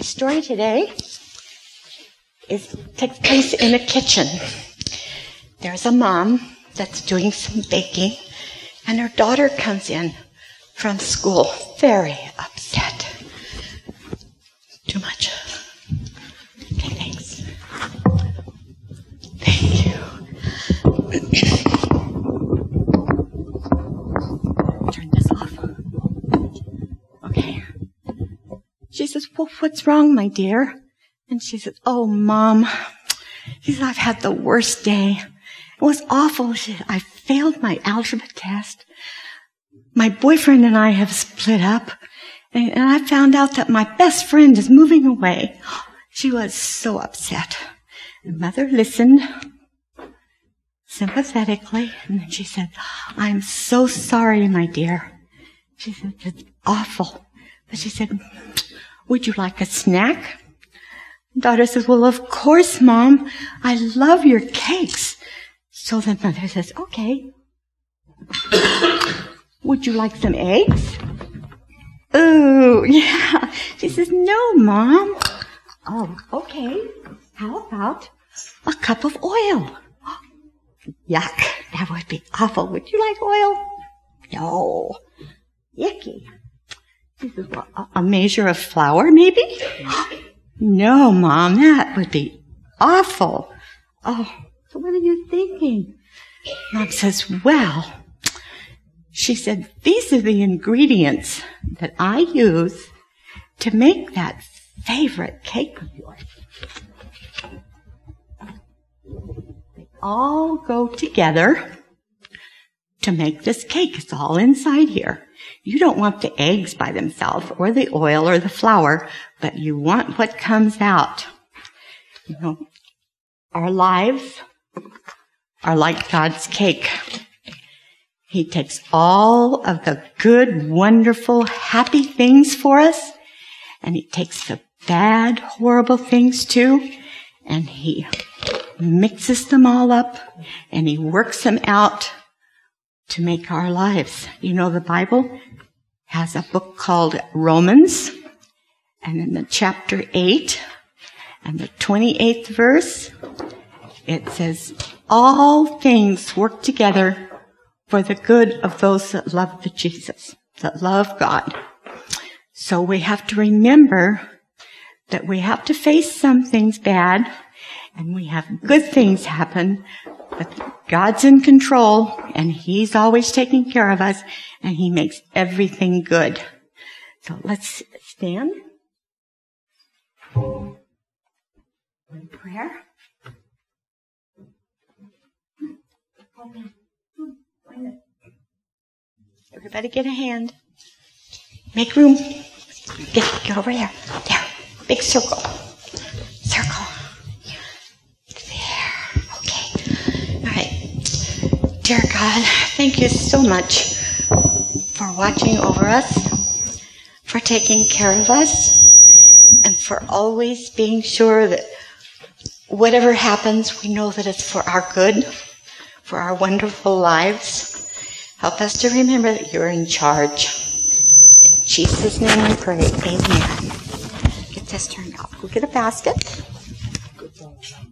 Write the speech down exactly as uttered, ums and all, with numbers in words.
story today is takes place in a kitchen. There's a mom that's doing some baking, and her daughter comes in from school, very upset. Too much. Okay, thanks. Thank you. Turn this off. Okay. She says, well, what's wrong, my dear? And she says, oh, Mom. She says, I've had the worst day. It was awful. She, I failed my algebra test. My boyfriend and I have split up. And, and I found out that my best friend is moving away. She was so upset. And Mother listened sympathetically. And then she said, I'm so sorry, my dear. She said, it's awful. But she said, would you like a snack? Daughter says, well, of course, Mom. I love your cakes. So the mother says, okay. Would you like some eggs? Oh, yeah. She says, no, Mom. Oh, okay. How about a cup of oil? Yuck. That would be awful. Would you like oil? No. Yucky. She says, well, a measure of flour, maybe? No, Mom, that would be awful. Oh, so what are you thinking? Mom says, well, she said, these are the ingredients that I use to make that favorite cake of yours. They all go together to make this cake. It's all inside here. You don't want the eggs by themselves or the oil or the flour, but you want what comes out. You know, our lives are like God's cake. He takes all of the good, wonderful, happy things for us, and he takes the bad, horrible things too, and he mixes them all up, and he works them out to make our lives. You know, the Bible has a book called Romans, and in the chapter eight and the twenty-eighth verse, it says, all things work together for the good of those that love the Jesus, that love God. So we have to remember that we have to face some things bad, and we have good things happen, but God's in control, and he's always taking care of us, and he makes everything good. So let's stand. In prayer. Everybody get a hand. Make room. Get, get over there. There. Big circle. Circle. There. Okay. All right. Dear God, thank you so much for watching over us, for taking care of us, and for always being sure that whatever happens, we know that it's for our good, for our wonderful lives. Help us to remember that you're in charge. In Jesus' name we pray. Amen. Get this turned off. Go get a basket.